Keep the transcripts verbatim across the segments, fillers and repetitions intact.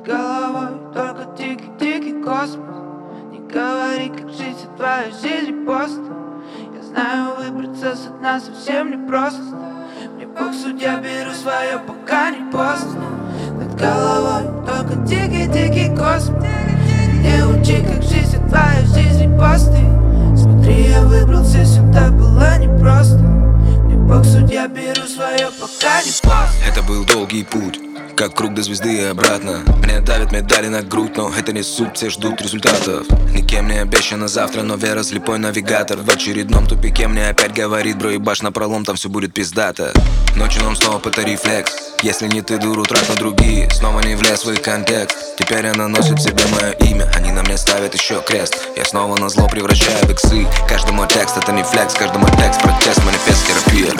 головой только дикий-дикий космос. Не говори, как жизнь, а твоя жизнь просто. Я знаю, выбраться с дна совсем непросто. Мне Бог судья, беру свое, пока не поздно. Над головой только дикий-дикий космос. Не учи, как жизнь, а твоя жизнь посты. Смотри, я выбрался сюда, было непросто. Мне Бог судья, беру свое, пока не поздно. Это был долгий путь, как круг до звезды и обратно. Мне давят медали на грудь, но это не суть, все ждут результатов. Никем не обещано завтра, но вера слепой навигатор. В очередном тупике мне опять говорит: бро, ебашь напролом, там все будет пиздато. Ночью нам снова это рефлекс. Если не ты, дуру, трать на другие. Снова не влез в свой контекст. Теперь она носит в себе мое имя. Они на мне ставят еще крест. Я снова на зло превращаю в иксы. Каждый мой текст это не флекс, каждый мой текст протест, манифест, терапия.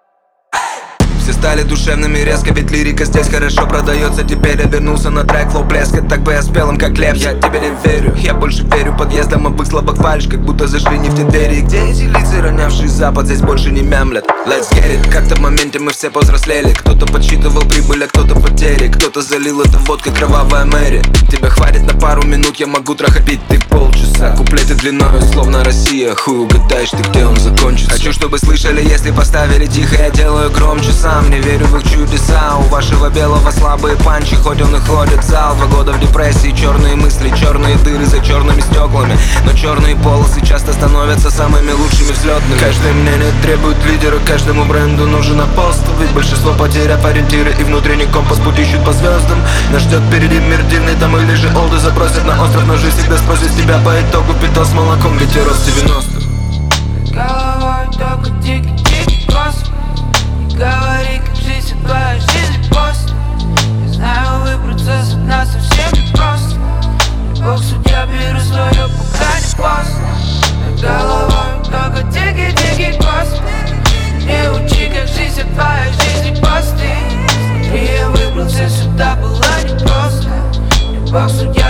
Все стали душевными резко, ведь лирика здесь хорошо продается. Теперь я вернулся на трек, флоу блеска. Так бы я спел им как Лепс. Я тебе не верю, я больше верю подъездам обых слабых фальш. Как будто зашли не в те двери. Где эти лица, ронявшие запад, здесь больше не мямлят. Let's get it, как-то в моменте мы все повзрослели. Кто-то подсчитывал прибыль, а кто-то потери. Кто-то залил это водкой, кровавая Мэри. Тебя хватит на пару минут, я могу трахать пить ты полчаса. Куплеты длиною, словно Россия. Хуй угадаешь ты, где он закончится. Хочу, чтобы слышали, если поставили тихо, я делаю громче сам. Не верю в их чудеса. У вашего белого слабые панчи, хоть он и ходит в зал. Два года в депрессии, черные мысли, черные дыры за черными стеклами. Но черные полосы часто становятся самыми лучшими взлетными. Каждое мнение требует лидера, каждому бренду нужен апостол. Ведь большинство потеряв ориентиры и внутренний компас, путь ищут по звездам. Нас ждет впереди мир дивный, там или же олды запросят на остров. Но жизнь всегда спросит с тебя по итогу. Питал с молоком, ведь я рос в девяностых. Головой только дикий-дикий космос. Не говори, как жизнь, а твоя жизнь просто. Я знаю, выбраться с дна совсем непросто. Мне Бог судья, беру свое, пока не поздно. Над головой только дикий-дикий космос. Не учи, как жизнь, а твоя жизнь посты. Смотри, я выбрался сюда, было непросто. Мне Бог судья.